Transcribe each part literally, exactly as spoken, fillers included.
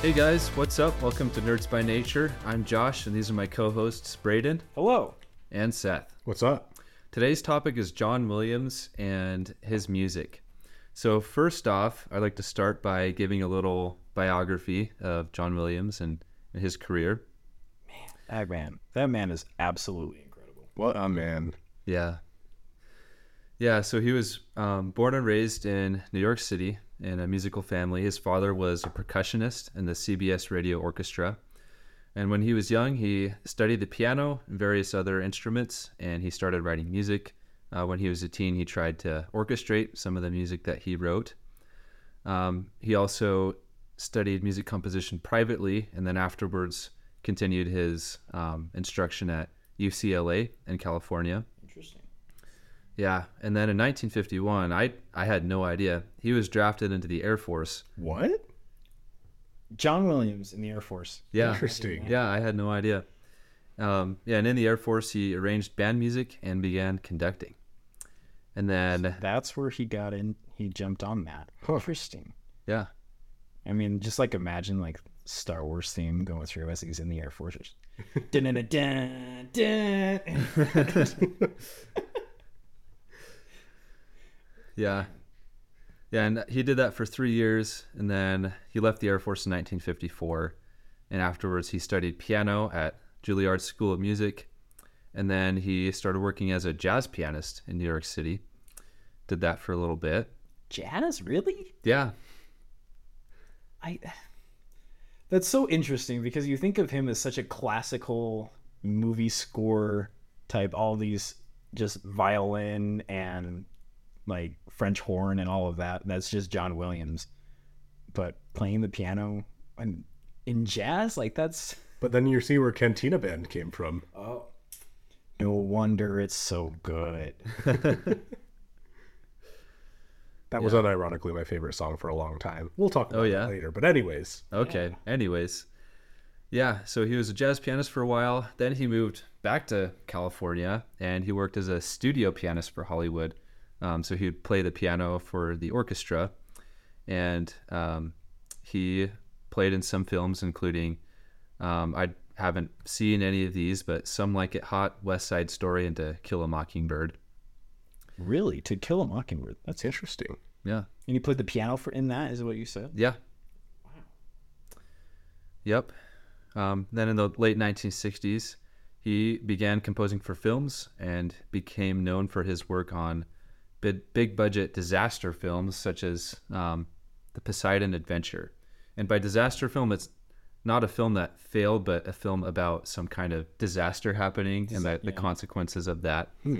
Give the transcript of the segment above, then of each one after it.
Hey guys, what's up? Welcome to Nerds by Nature. I'm Josh, and these are my co-hosts, Braden. Hello. And Seth. What's up? Today's topic is John Williams and his music. So first off, I'd like to start by giving a little biography of John Williams and, and his career. Man, that man, that man is absolutely incredible. What a man. Yeah. Yeah, so he was um, born and raised in New York City in a musical family. His father was a percussionist in the C B S Radio Orchestra. And when he was young, he studied the piano and various other instruments, and he started writing music. Uh, when he was a teen, he tried to orchestrate some of the music that he wrote. Um, he also studied music composition privately, and then afterwards continued his um, instruction at U C L A in California. Interesting. Yeah, and then in nineteen fifty-one, I I had no idea. He was drafted into the Air Force. What? John Williams in the Air Force. Yeah. Interesting. Yeah, I had no idea. Um, yeah, and in the Air Force, he arranged band music and began conducting. And then, That's where he got in. He jumped on that. Interesting. yeah, I mean, just like imagine like Star Wars theme going through as he's in the Air Force. Dun, dun, dun, dun, dun. yeah. Yeah, and he did that for three years, and then he left the Air Force in nineteen fifty-four. And afterwards, he studied piano at Juilliard School of Music. And then he started working as a jazz pianist in New York City. Did that for a little bit. Jazz, really? Yeah. I. That's so interesting because you think of him as such a classical movie score type. All these just violin and like French horn and all of that. That's just John Williams. But playing the piano and in jazz, like that's. But then you see where Cantina Band came from. Oh. No wonder it's so good. That was unironically my favorite song for a long time. We'll talk about Oh, yeah? it later. But anyways, Okay. Anyways, yeah. So he was a jazz pianist for a while. Then he moved back to California, and he worked as a studio pianist for Hollywood. Um, so he would play the piano for the orchestra, and um, he played in some films, including um, I haven't seen any of these, but Some Like It Hot, West Side Story, and To Kill a Mockingbird. Really? To Kill a Mockingbird? that's interesting. Yeah. And you played the piano for in that, is what you said? Yeah. Yep. Um, then in the late nineteen sixties, he began composing for films and became known for his work on big, big budget disaster films such as um, The Poseidon Adventure. And by disaster film, it's not a film that failed, but a film about some kind of disaster happening and the, the yeah. consequences of that. Hmm.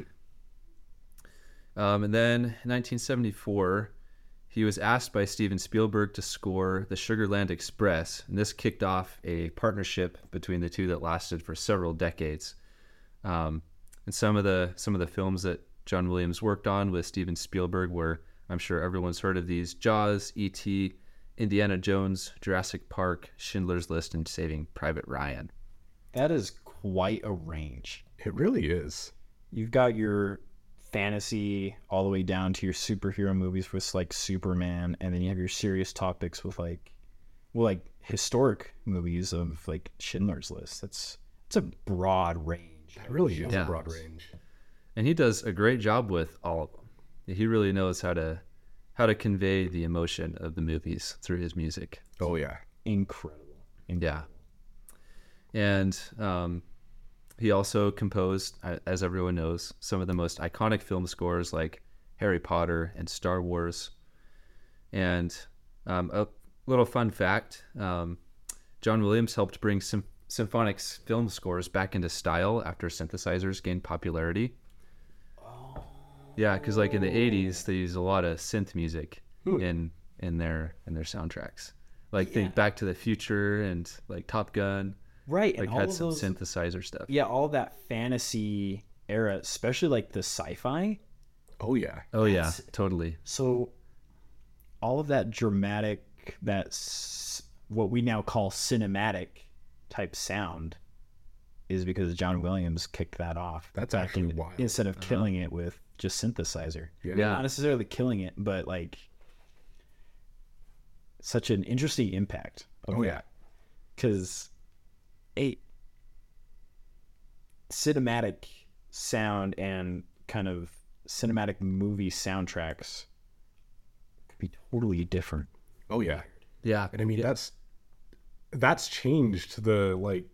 Um, and then in nineteen seventy-four, he was asked by Steven Spielberg to score The Sugarland Express, and this kicked off a partnership between the two that lasted for several decades. Um, and some of the some of the films that John Williams worked on with Steven Spielberg were, I'm sure everyone's heard of these: Jaws, E T, Indiana Jones, Jurassic Park, Schindler's List, and Saving Private Ryan. That is quite a range. It really is. You've got your fantasy all the way down to your superhero movies with like Superman, and then you have your serious topics with like, well, like historic movies of like Schindler's List. That's it's a broad range. It really is Yeah. a broad range. And he does a great job with all of them. He really knows how to how to convey the emotion of the movies through his music. Oh, yeah. Incredible. Yeah. And um, he also composed, uh, as everyone knows, some of the most iconic film scores like Harry Potter and Star Wars. And um, a little fun fact, um, John Williams helped bring sym- symphonic s- film scores back into style after synthesizers gained popularity. Yeah, because like in the eighties, they used a lot of synth music Hmm. in in their in their soundtracks. Like think Back to the Future and like Top Gun. Right, Like and all had of some those, synthesizer stuff. yeah, all that fantasy era, especially like the sci-fi. Oh, yeah. Oh yeah, That's- totally. So all of that dramatic, that s- what we now call cinematic type sound is because John Williams kicked that off. That's back actually in- wild. Instead of killing it with just synthesizer. Yeah. Yeah. Not necessarily killing it, but like such an interesting impact. Of Oh, that. yeah. because a cinematic sound and kind of cinematic movie soundtracks could be totally different. Oh yeah. Yeah. And I mean, that's that's changed the like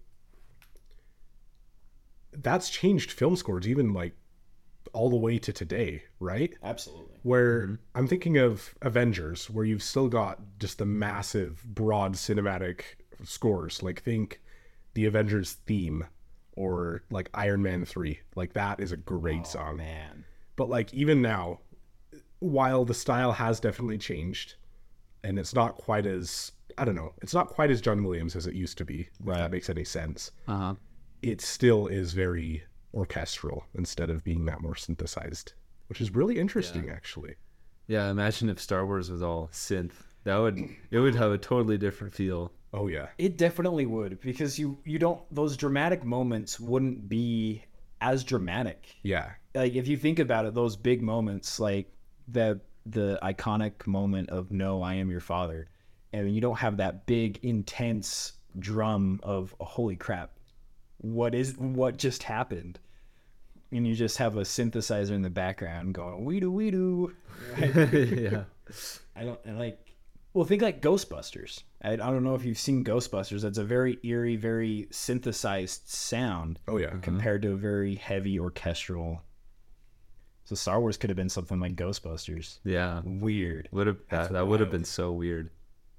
that's changed film scores even like all the way to today, right? Absolutely. Where Mm-hmm. I'm thinking of Avengers, where you've still got just the massive, broad cinematic scores. Like think the Avengers theme or like Iron Man three. Like that is a great Oh, song. man. But like even now, while the style has definitely changed, and it's not quite as I don't know, it's not quite as John Williams as it used to be. If Right. that makes any sense. Uh-huh. It still is very orchestral instead of being that more synthesized, which is really interesting, actually. Yeah, imagine if Star Wars was all synth. That would it would have a totally different feel. Oh yeah, It definitely would, because you you don't those dramatic moments wouldn't be as dramatic. yeah, Like if you think about it, those big moments, like the the iconic moment of "No, I am your father," and you don't have that big intense drum of oh, "Holy crap, what is what just happened?" And you just have a synthesizer in the background going "wee doo wee doo." Yeah. I don't I like. Well, think like Ghostbusters. I, I don't know if you've seen Ghostbusters. That's a very eerie, very synthesized sound oh yeah. compared to a very heavy orchestral. So Star Wars could have been something like Ghostbusters. Yeah. Weird. Would have that, that would have been so weird.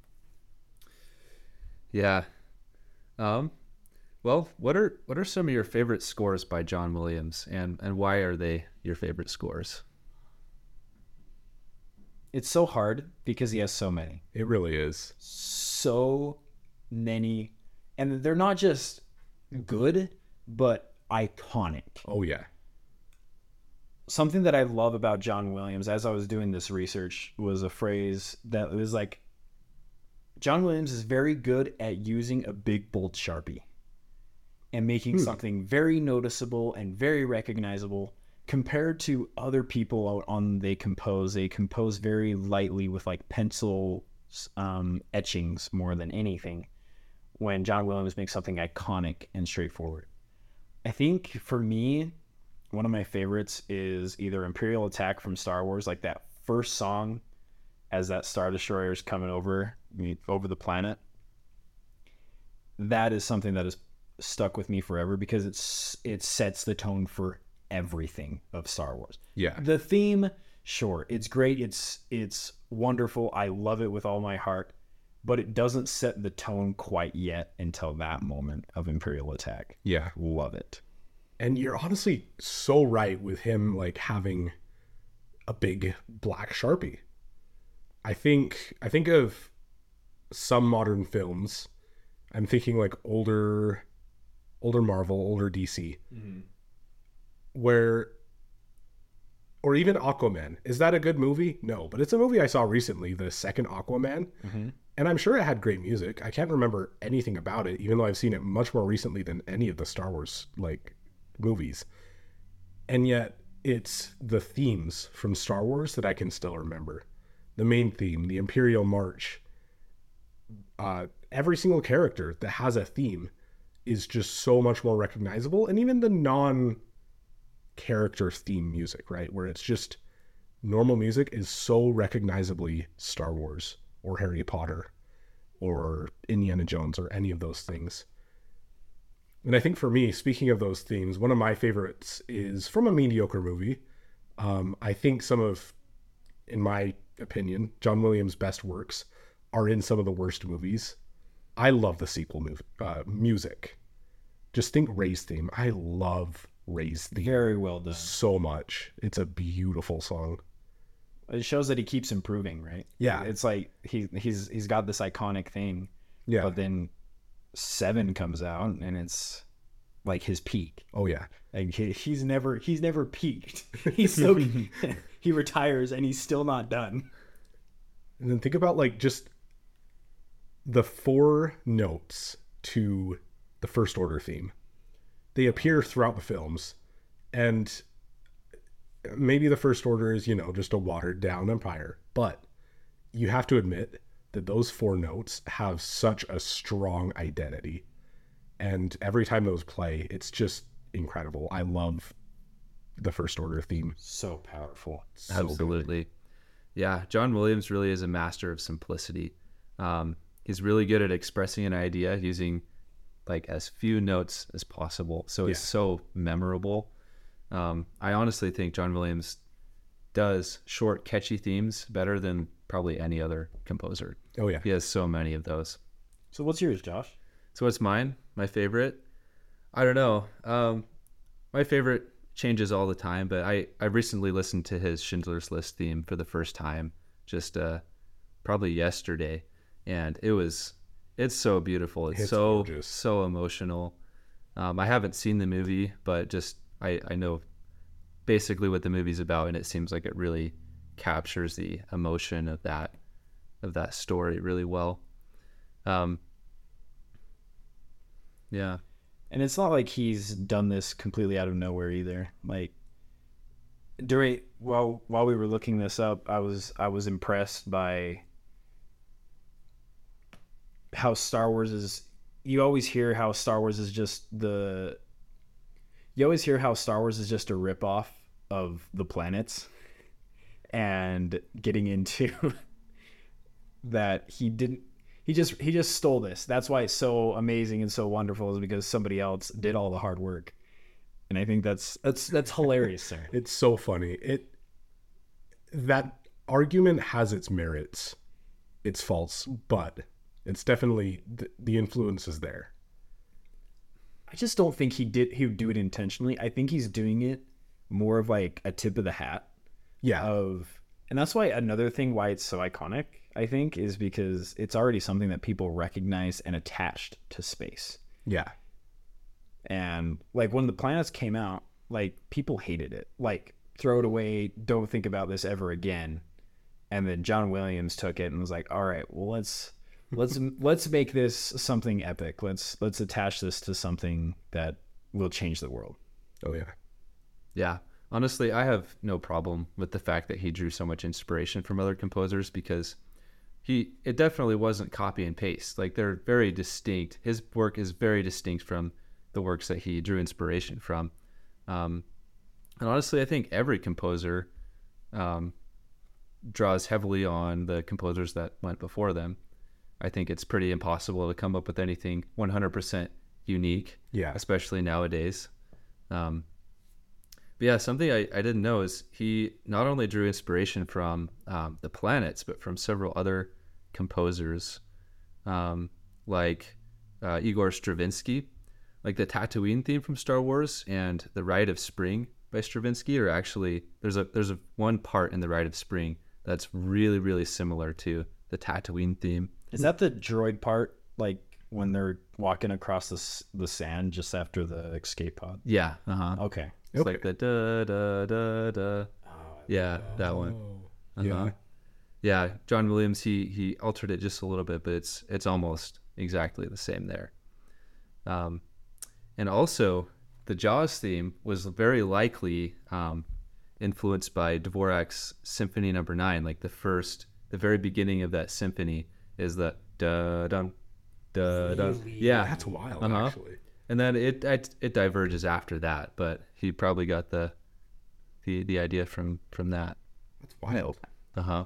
Yeah. Um well, what are what are some of your favorite scores by John Williams, and and why are they your favorite scores? It's so hard because he has so many. It really is. So many. And they're not just good, but iconic. Oh yeah. Something that I love about John Williams, as I was doing this research, was a phrase that was like, John Williams is very good at using a big, bold Sharpie and making Hmm. something very noticeable and very recognizable compared to other people out on they compose. They compose very lightly with like pencil um, etchings more than anything, when John Williams makes something iconic and straightforward. I think for me, one of my favorites is either Imperial Attack from Star Wars, like that first song as that Star Destroyer is coming over over the planet. That is something that has stuck with me forever because it's it sets the tone for everything of Star Wars. Yeah. The theme, sure, it's great. It's it's wonderful. I love it with all my heart, but it doesn't set the tone quite yet until that moment of Imperial Attack. Yeah. Love it. And you're honestly so right with him like having a big black Sharpie. I think I think of some modern films. I'm thinking like older older Marvel, older D C. Mm-hmm. Where or even Aquaman. Is that a good movie? No, but it's a movie I saw recently, the second Aquaman. Mm-hmm. And I'm sure it had great music. I can't remember anything about it, even though I've seen it much more recently than any of the Star Wars like movies. And yet it's the themes from Star Wars that I can still remember. The main theme, the Imperial March. Uh, every single character that has a theme is just so much more recognizable. And even the non character theme music, right? Where it's just normal music is so recognizably Star Wars or Harry Potter or Indiana Jones or any of those things. And I think for me, speaking of those themes, one of my favorites is from a mediocre movie. Um, I think some of, in my opinion, John Williams' best works are in some of the worst movies. I love the sequel movie, uh, music. Just think Rey's theme. I love Rey's theme Very well done. so much. It's a beautiful song. It shows that he keeps improving, right? Yeah. It's like he he's he's got this iconic thing, Yeah. but then seven comes out and it's like his peak. Oh yeah. Like he, he's never he's never peaked. He's so he retires and he's still not done. And then think about like just the four notes to the First Order theme. They appear throughout the films, and maybe the First Order is, you know, just a watered down empire, but you have to admit that those four notes have such a strong identity. And every time those play, it's just incredible. I love the First Order theme. So powerful. So good. Absolutely. Yeah, John Williams really is a master of simplicity. Um, he's really good at expressing an idea using like as few notes as possible. So it's Yeah. so memorable. Um, I honestly think John Williams does short, catchy themes better than probably any other composer. Oh, yeah. He has so many of those. So what's yours, Josh? So what's mine? My favorite? I don't know. Um, my favorite changes all the time, but I, I recently listened to his Schindler's List theme for the first time, just uh, probably yesterday, and it was it's so beautiful. It's, It's so gorgeous. so emotional. Um, I haven't seen the movie, but just I, I know basically what the movie's about, and it seems like it really captures the emotion of that of that story really well. Um, yeah. And it's not like he's done this completely out of nowhere either. Like during while while we were looking this up, I was I was impressed by how Star Wars is. You always hear how Star Wars is just the. You always hear how Star Wars is just a ripoff of the planets, and getting into that he didn't. He just he just stole this. That's why it's so amazing and so wonderful, is because somebody else did all the hard work. And I think that's that's that's hilarious, sir. It's so funny. It that argument has its merits, its faults, but it's definitely the, the influence is there. I just don't think he did he would do it intentionally. I think he's doing it more of like a tip of the hat Yeah. of, and that's why another thing why it's so iconic, I think, is because it's already something that people recognize and attached to space. yeah. And like when the planets came out, like people hated it. Like throw it away, don't think about this ever again. And then John Williams took it and was like, "All right, well let's let's let's make this something epic. Let's let's attach this to something that will change the world." Oh, yeah. Yeah. Honestly, I have no problem with the fact that he drew so much inspiration from other composers, because he it definitely wasn't copy and paste. Like they're very distinct. His work is very distinct from the works that he drew inspiration from. Um, and honestly, I think every composer um, draws heavily on the composers that went before them. I think it's pretty impossible to come up with anything one hundred percent unique, Yeah. especially nowadays. Um, but yeah, something I, I didn't know is he not only drew inspiration from um, the planets, but from several other composers, um, like uh, Igor Stravinsky. Like the Tatooine theme from Star Wars and the Rite of Spring by Stravinsky are actually there's a there's a one part in the Rite of Spring that's really really similar to the Tatooine theme. Is that the droid part, like when they're walking across the s- the sand just after the escape pod? Yeah, uh huh. Okay. It's like the da da da da. Yeah, that one. Oh, Uh-huh. yeah. Yeah, John Williams he he altered it just a little bit, but it's it's almost exactly the same there. Um, and also the Jaws theme was very likely um, influenced by Dvorak's Symphony Number Nine. Like the first, the very beginning of that symphony is the da dum da dum. Yeah, That's wild, Uh-huh. actually. and then it, it it diverges after that, but he probably got the the the idea from from that. That's wild. Uh huh.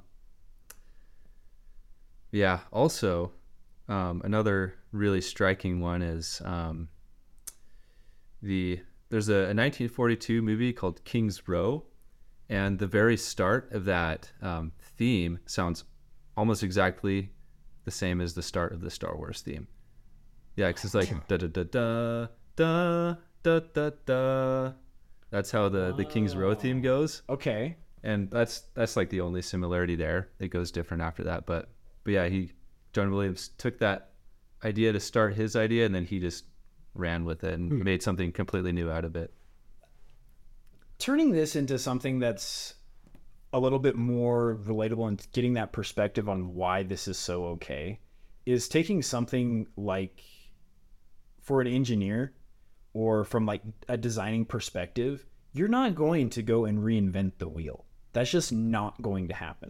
Yeah. Also, um, another really striking one is um, the there's a, a nineteen forty-two movie called King's Row, and the very start of that um, theme sounds almost exactly the same as the start of the Star Wars theme. Yeah, 'cause it's like da da da da da da da da. That's how the the King's Row theme goes. Okay. And that's that's like the only similarity there. It goes different after that, but but yeah, he John Williams took that idea to start his idea, and then he just ran with it and Hmm. made something completely new out of it. Turning this into something that's a little bit more relatable and getting that perspective on why this is so okay is taking something like, for an engineer or from like a designing perspective, you're not going to go and reinvent the wheel. That's just not going to happen.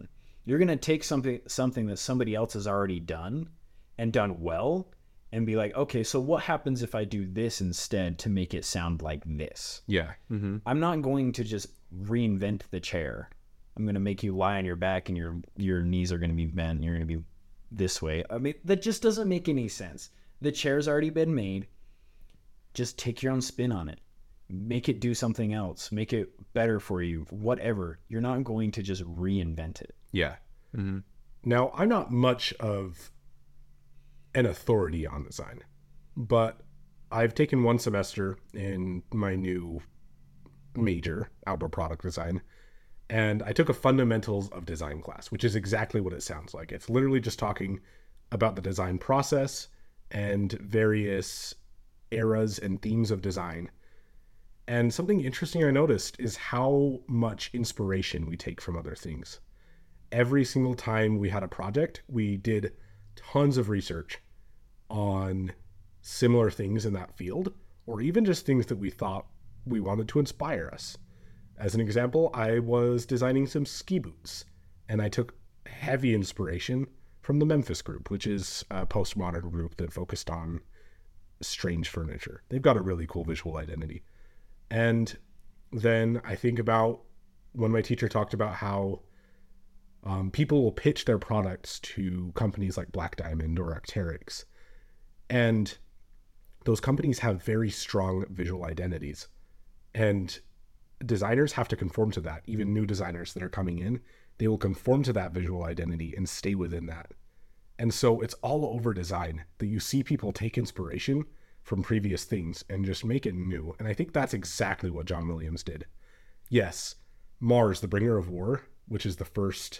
You're going to take something something that somebody else has already done and done well and be like, okay, so what happens if I do this instead to make it sound like this? Yeah. Mm-hmm. I'm not going to just reinvent the chair. I'm going to make you lie on your back and your your knees are going to be bent and you're going to be this way. I mean, that just doesn't make any sense. The chair's already been made. Just take your own spin on it. Make it do something else. Make it better for you. Whatever. You're not going to just reinvent it. Yeah. Mm-hmm. Now, I'm not much of an authority on design, but I've taken one semester in my new major, outdoor product design, and I took a fundamentals of design class, which is exactly what it sounds like. It's literally just talking about the design process and various eras and themes of design. And something interesting I noticed is how much inspiration we take from other things. Every single time we had a project, we did tons of research on similar things in that field, or even just things that we thought we wanted to inspire us. As an example, I was designing some ski boots, and I took heavy inspiration from the Memphis Group, which is a postmodern group that focused on strange furniture. They've got a really cool visual identity. And then I think about when my teacher talked about how um, people will pitch their products to companies like Black Diamond or Arc'teryx. And those companies have very strong visual identities. And designers have to conform to that. Even new designers that are coming in, they will conform to that visual identity and stay within that. And so it's all over design that you see people take inspiration from previous things and just make it new. And I think that's exactly what John Williams did. Yes, Mars, the Bringer of War, which is the first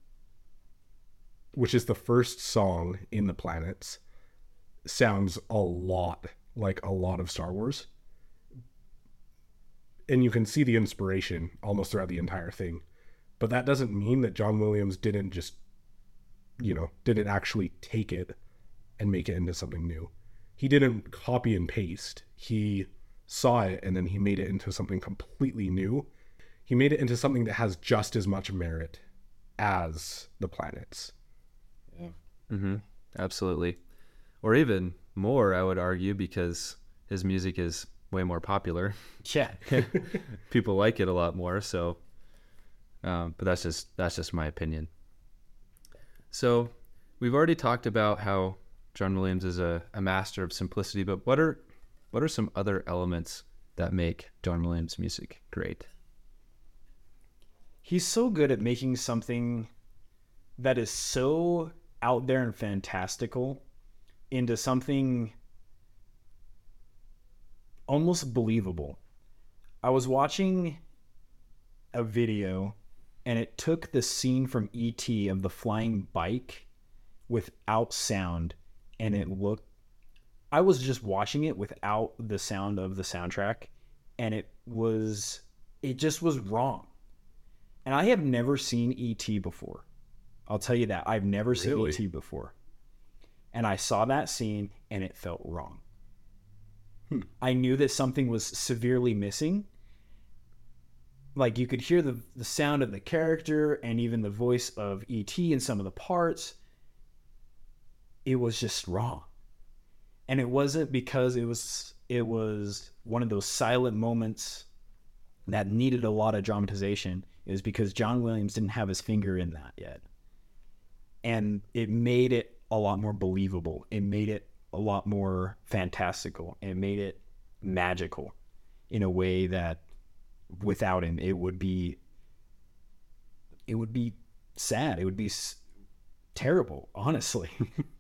which is the first song in the planets, sounds a lot like a lot of Star Wars. And you can see the inspiration almost throughout the entire thing. But that doesn't mean that John Williams didn't just, you know, didn't actually take it and make it into something new. He didn't copy and paste. He saw it and then he made it into something completely new. He made it into something that has just as much merit as the planets. Yeah. Mm-hmm. Absolutely. Or even more, I would argue, because his music is way more popular. Yeah. People like it a lot more. So, um, but that's just that's just my opinion. So, we've already talked about how John Williams is a, a master of simplicity, but what are what are some other elements that make John Williams' music great? He's so good at making something that is so out there and fantastical into something almost believable. I was watching a video and it took the scene from E T of the flying bike without sound, and it looked, I was just watching it without the sound of the soundtrack, and it was, it just was wrong. And I have never seen E T before. I'll tell you that. I've never seen Really? E T before. And I saw that scene and it felt wrong. Hmm. I knew that something was severely missing. Like you could hear the, the sound of the character and even the voice of E T in some of the parts. It was just wrong. And it wasn't because it was it was one of those silent moments that needed a lot of dramatization. It was because John Williams didn't have his finger in that yet. And it made it a lot more believable. It made it a lot more fantastical. It made it magical in a way that without him, it would be, it would be sad. It would be s- terrible, honestly.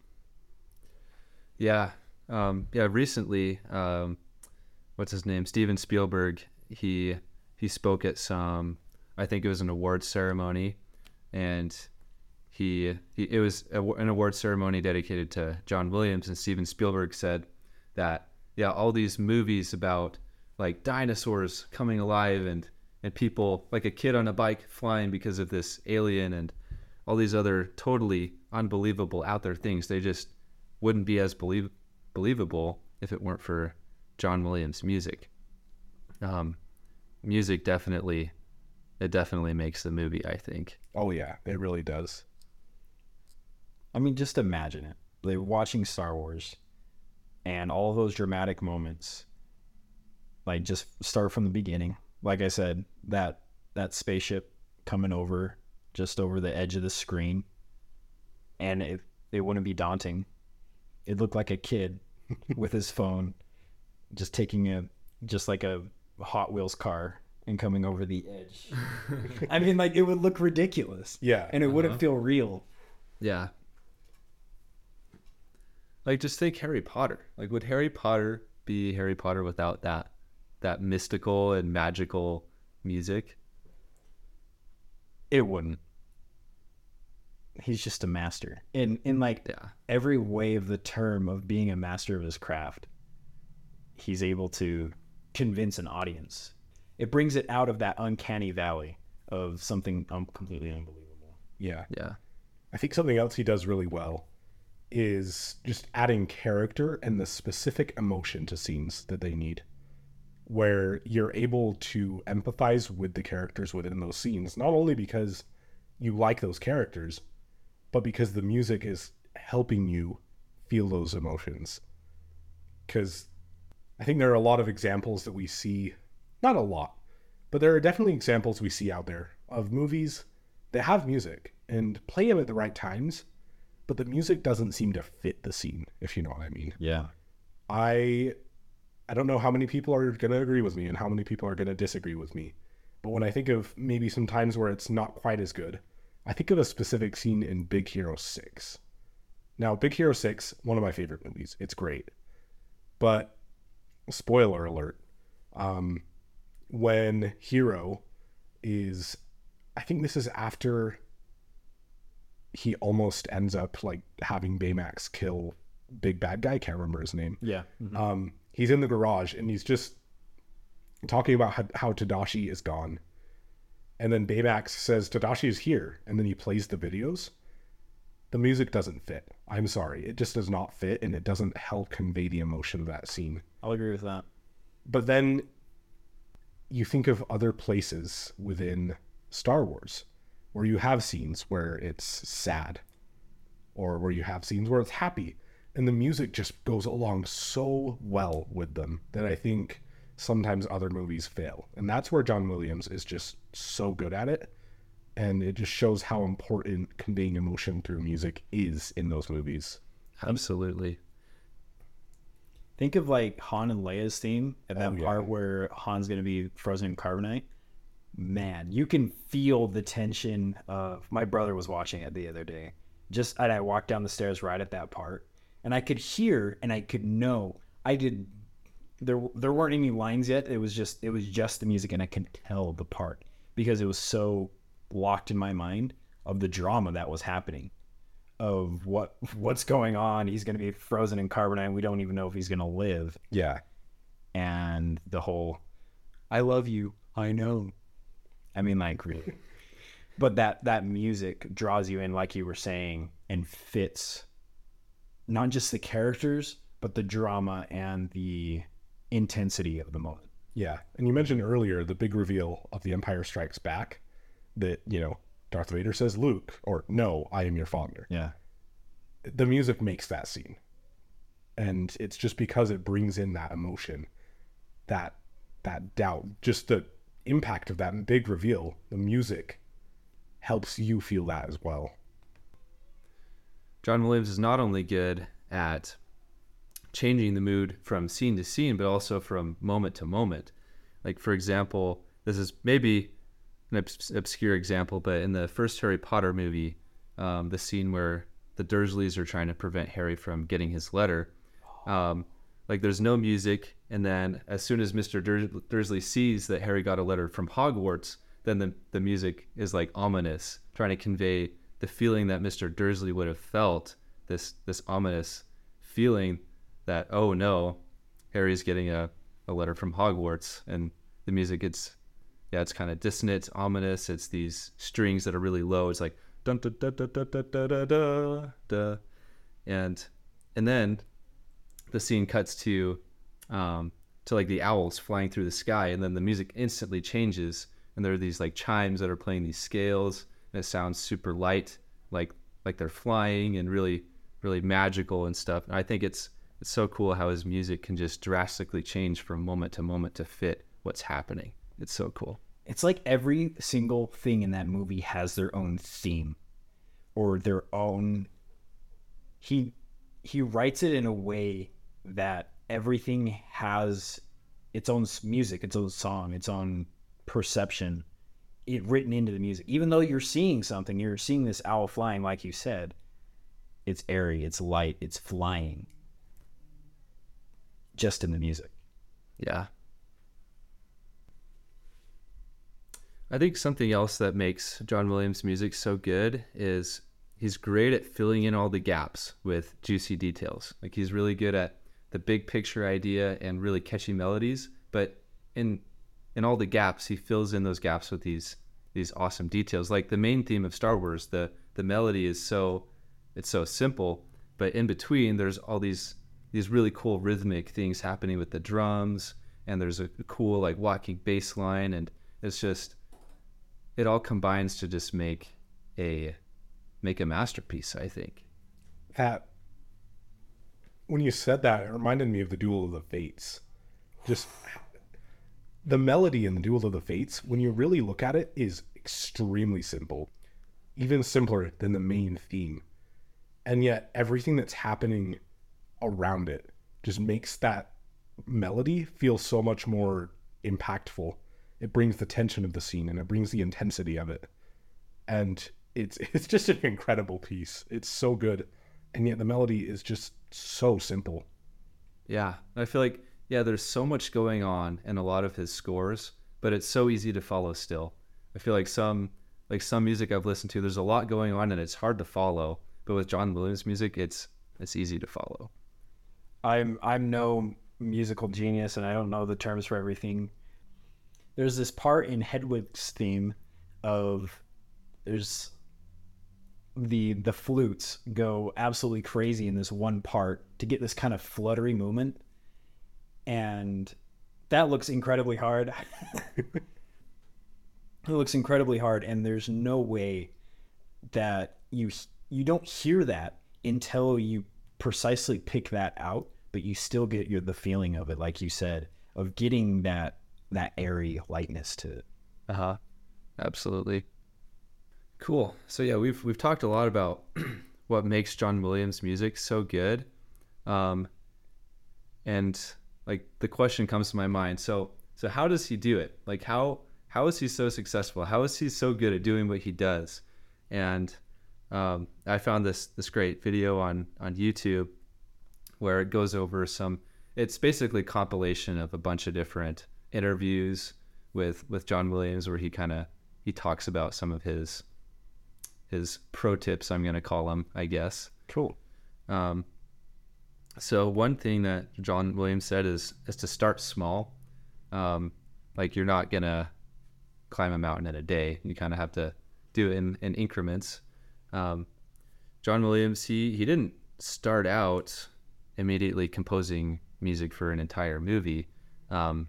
Yeah. Um, yeah. Recently, um, what's his name? Steven Spielberg. He, he spoke at some, I think it was an awards ceremony, and he, he it was a, an award ceremony dedicated to John Williams, and Steven Spielberg said that, yeah, all these movies about like dinosaurs coming alive and, and people, like a kid on a bike flying because of this alien and all these other totally unbelievable out there things, they just wouldn't be as believe, believable if it weren't for John Williams' music. Um, music definitely it definitely makes the movie, I think. Oh yeah, it really does. I mean, just imagine it. Like watching Star Wars and all of those dramatic moments, like just start from the beginning. Like I said, that that spaceship coming over just over the edge of the screen, and it it wouldn't be daunting. It looked like a kid with his phone just taking a just like a Hot Wheels car and coming over the edge. I mean, like it would look ridiculous. Yeah. And it Uh-huh. wouldn't feel real. Yeah. Like, just think Harry Potter. Like, would Harry Potter be Harry Potter without that that mystical and magical music? It wouldn't. He's just a master. In in like Yeah. every way of the term of being a master of his craft, he's able to convince an audience. It brings it out of that uncanny valley of something um, completely unbelievable. Yeah. Yeah. I think something else he does really well is just adding character and the specific emotion to scenes that they need, where you're able to empathize with the characters within those scenes, not only because you like those characters, but because the music is helping you feel those emotions. Because I think there are a lot of examples that we see, not a lot, but there are definitely examples we see out there of movies that have music and play them at the right times, but the music doesn't seem to fit the scene, if you know what I mean. Yeah. I I don't know how many people are going to agree with me and how many people are going to disagree with me. But when I think of maybe some times where it's not quite as good, I think of a specific scene in Big Hero six. Now, Big Hero six, one of my favorite movies. It's great. But spoiler alert, um, when Hero is, I think this is after he almost ends up like having Baymax kill big bad guy. Can't remember his name. Yeah. Mm-hmm. Um, he's in the garage and he's just talking about how, how Tadashi is gone. And then Baymax says Tadashi is here. And then he plays the videos. The music doesn't fit. I'm sorry. It just does not fit. And it doesn't help convey the emotion of that scene. I'll agree with that. But then you think of other places within Star Wars where you have scenes where it's sad or where you have scenes where it's happy, and the music just goes along so well with them that I think sometimes other movies fail. And that's where John Williams is just so good at it, and it just shows how important conveying emotion through music is in those movies. Absolutely. Think of like Han and Leia's theme at that Oh, yeah. part where Han's going to be frozen in carbonite. Man, you can feel the tension of, my brother was watching it the other day. Just, and I walked down the stairs right at that part, and I could hear and I could know. I did, there there weren't any lines yet. It was just, it was just the music, and I could tell the part because it was so locked in my mind of the drama that was happening, of what what's going on. He's going to be frozen in carbonite, and we don't even know if he's going to live. Yeah. And the whole, I love you, I know. I mean, like, really. But that that music draws you in, like you were saying, and fits not just the characters, but the drama and the intensity of the moment. Yeah. And you mentioned earlier the big reveal of The Empire Strikes Back that, you know, Darth Vader says, Luke, or no, I am your father. Yeah. The music makes that scene. And it's just because it brings in that emotion, that that doubt, just the impact of that big reveal, the music helps you feel that as well. John Williams is not only good at changing the mood from scene to scene, but also from moment to moment. Like, for example, this is maybe an obs- obscure example, but in the first Harry Potter movie, um, the scene where the Dursleys are trying to prevent Harry from getting his letter, um, like there's no music, and then as soon as Mister Dur- Dursley sees that Harry got a letter from Hogwarts, then the, the music is like ominous, trying to convey the feeling that Mister Dursley would have felt, this this ominous feeling that, oh no, Harry's getting a, a letter from Hogwarts. And the music, it's, yeah, it's kind of dissonant, it's ominous, it's these strings that are really low, it's like dun dun dun dun dun dun dun dun dun, dun. and and then the scene cuts to um to like the owls flying through the sky, and then the music instantly changes, and there are these like chimes that are playing these scales, and it sounds super light, like like they're flying, and really really magical and stuff. And I think it's it's so cool how his music can just drastically change from moment to moment to fit what's happening. It's so cool. It's like every single thing in that movie has their own theme or their own. He he writes it in a way that everything has its own music, its own song, its own perception, it written into the music. Even though you're seeing something, you're seeing this owl flying, like you said. It's airy, it's light, it's flying. Just in the music. Yeah. I think something else that makes John Williams' music so good is he's great at filling in all the gaps with juicy details. Like he's really good at the big picture idea and really catchy melodies, but in in all the gaps, he fills in those gaps with these these awesome details. Like the main theme of Star Wars, the the melody is so it's so simple, but in between there's all these these really cool rhythmic things happening with the drums, and there's a cool like walking bass line, and it's just it all combines to just make a make a masterpiece, I think. That when you said that, it reminded me of the Duel of the Fates. Just the melody in the Duel of the Fates, when you really look at it, is extremely simple, even simpler than the main theme. And yet everything that's happening around it just makes that melody feel so much more impactful. It brings the tension of the scene and it brings the intensity of it. And it's it's just an incredible piece. It's so good. And yet the melody is just so simple. Yeah. I feel like, yeah, there's so much going on in a lot of his scores, but it's so easy to follow still. I feel like some like some music I've listened to, there's a lot going on and it's hard to follow. But with John Williams music, it's it's easy to follow. I'm I'm no musical genius and I don't know the terms for everything. There's this part in Hedwig's theme of there's the the flutes go absolutely crazy in this one part to get this kind of fluttery movement, and that looks incredibly hard. It looks incredibly hard, and there's no way that you you don't hear that until you precisely pick that out, but you still get your the feeling of it, like you said, of getting that that airy lightness to it. Uh-huh. Absolutely. Cool. So yeah, we've we've talked a lot about what makes John Williams music so good. Um and like the question comes to my mind. So so how does he do it? Like how how is he so successful? How is he so good at doing what he does? And um I found this this great video on on YouTube where it goes over some it's basically a compilation of a bunch of different interviews with with John Williams where he kind of he talks about some of his his pro tips, I'm going to call them, I guess. Cool. Um, so one thing that John Williams said is, is to start small. Um, like you're not going to climb a mountain in a day. You kind of have to do it in, in increments. Um, John Williams, he, he didn't start out immediately composing music for an entire movie. Um,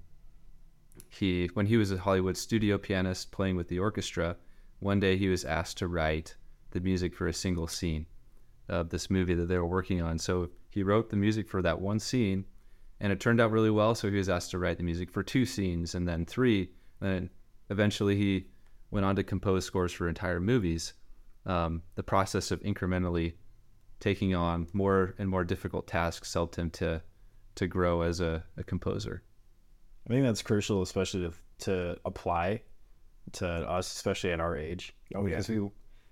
he, when he was a Hollywood studio pianist playing with the orchestra, one day he was asked to write the music for a single scene of this movie that they were working on. So he wrote the music for that one scene, and it turned out really well. So he was asked to write the music for two scenes and then three. And eventually he went on to compose scores for entire movies. Um, the process of incrementally taking on more and more difficult tasks helped him to to grow as a, a composer. I think that's crucial, especially to, to apply to us, especially at our age. Oh yeah, because we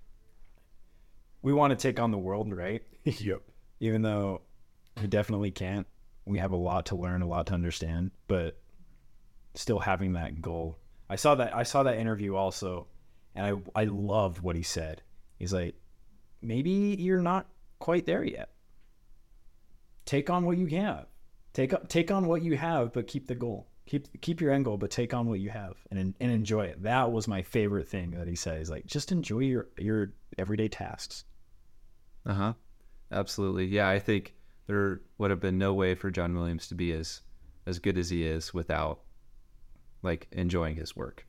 we want to take on the world, right? Yep. Even though we definitely can't. We have a lot to learn, a lot to understand, but still having that goal. I saw that I saw that interview also, and I I loved what he said. He's like, maybe you're not quite there yet. Take on what you have. Take up take on what you have, but keep the goal. Keep keep your end goal, but take on what you have and and enjoy it. That was my favorite thing that he said. He's like, just enjoy your your everyday tasks. Uh-huh. Absolutely. Yeah, I think there would have been no way for John Williams to be as as good as he is without like enjoying his work.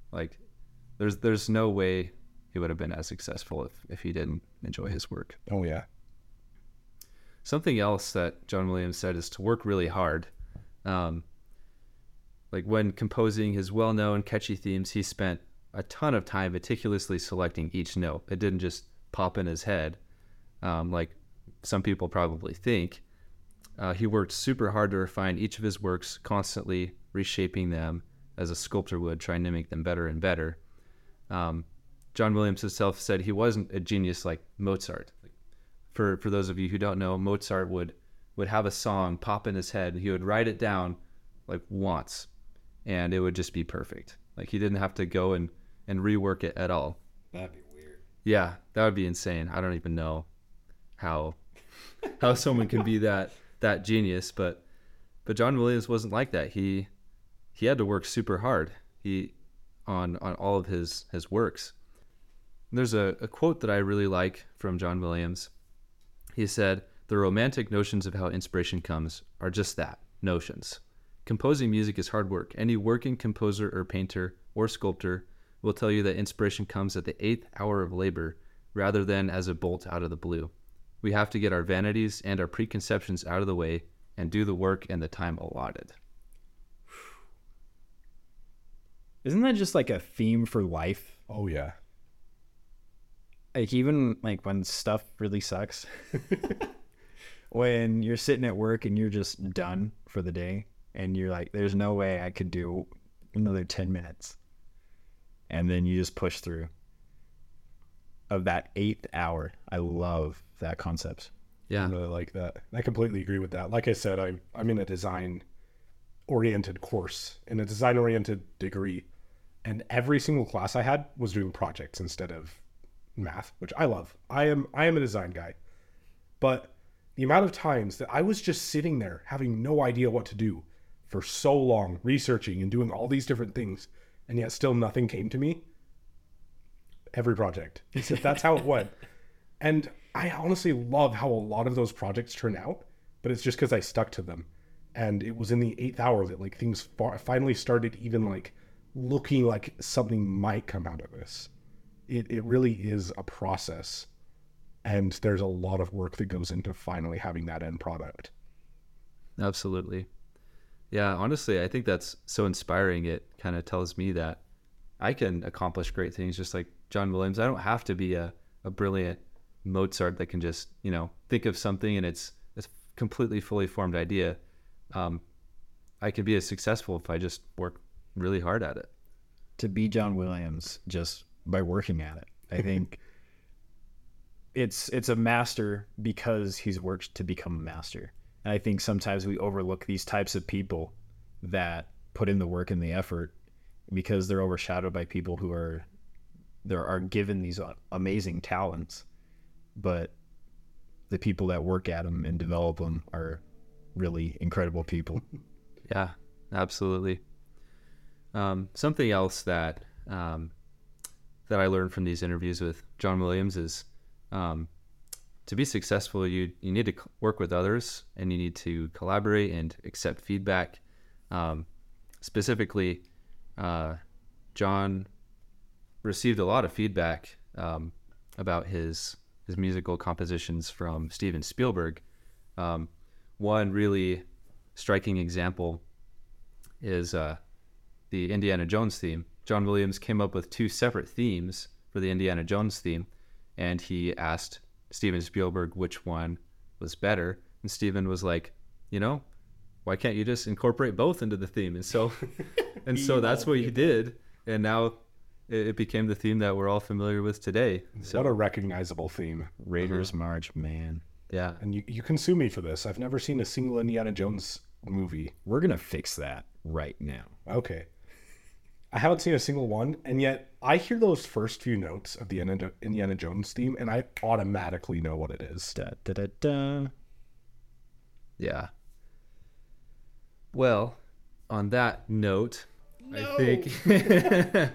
Like, there's there's no way he would have been as successful if, if he didn't enjoy his work. Oh, yeah. Something else that John Williams said is to work really hard. Um, like when composing his well-known catchy themes, he spent a ton of time meticulously selecting each note. It didn't just pop in his head, um, like some people probably think. Uh, he worked super hard to refine each of his works, constantly reshaping them as a sculptor would, trying to make them better and better. Um, John Williams himself said he wasn't a genius like Mozart. For for those of you who don't know, Mozart would would have a song pop in his head. He would write it down like once, and it would just be perfect. Like he didn't have to go and, and rework it at all. That'd be weird. Yeah, that would be insane. I don't even know how how someone can be that that genius, but but John Williams wasn't like that. He he had to work super hard. He on on all of his his works. There's a, a quote that I really like from John Williams. He said, "The romantic notions of how inspiration comes are just that, notions. Composing music is hard work. Any working composer or painter or sculptor will tell you that inspiration comes at the eighth hour of labor rather than as a bolt out of the blue. We have to get our vanities and our preconceptions out of the way and do the work in the time allotted." Isn't that just like a theme for life? Oh, yeah. Like even like when stuff really sucks, when you're sitting at work and you're just done for the day and you're like, there's no way I could do another ten minutes. And then you just push through. Of that eighth hour, I love that concept. Yeah. I really like that. I completely agree with that. Like I said, I'm, I'm in a design-oriented course, in a design-oriented degree. And every single class I had was doing projects instead of math, which I love. I am I am a design guy. But the amount of times that I was just sitting there having no idea what to do for so long, researching and doing all these different things, and yet still nothing came to me. Every project. That's how it went. And I honestly love how a lot of those projects turn out, but it's just because I stuck to them. And it was in the eighth hour that like things far, finally started even like looking like something might come out of this. It it really is a process, and there's a lot of work that goes into finally having that end product. Absolutely. Yeah, honestly, I think that's so inspiring. It kind of tells me that I can accomplish great things just like John Williams. I don't have to be a, a brilliant Mozart that can just, you know, think of something and it's a completely fully formed idea. Um, I could be as successful if I just work really hard at it. To be John Williams just by working at it. I think it's it's a master because he's worked to become a master. And I think sometimes we overlook these types of people that put in the work and the effort because they're overshadowed by people who are there are given these amazing talents, but the people that work at them and develop them are really incredible people. Yeah, absolutely. Um, something else that um, that I learned from these interviews with John Williams is um, to be successful, you you need to work with others and you need to collaborate and accept feedback. Um, specifically, uh, John received a lot of feedback um, about his his musical compositions from Steven Spielberg. Um, one really striking example is uh, the Indiana Jones theme. John Williams came up with two separate themes for the Indiana Jones theme, and he asked Steven Spielberg which one was better. And Steven was like, you know, why can't you just incorporate both into the theme? And so, and so that's what he did. And now it, it became the theme that we're all familiar with today. So, what a recognizable theme. Raiders uh-huh. March, man. Yeah. And you, you can sue me for this. I've never seen a single Indiana Jones movie. We're going to fix that right now. Okay. I haven't seen a single one, and yet I hear those first few notes of the Indiana Jones theme, and I automatically know what it is. Da, da, da, da. Yeah. Well, on that note, no. I think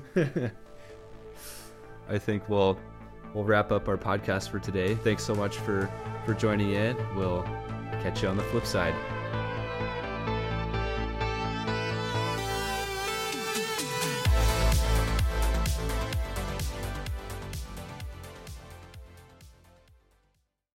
I think we'll we'll wrap up our podcast for today. Thanks so much for for joining in. We'll catch you on the flip side.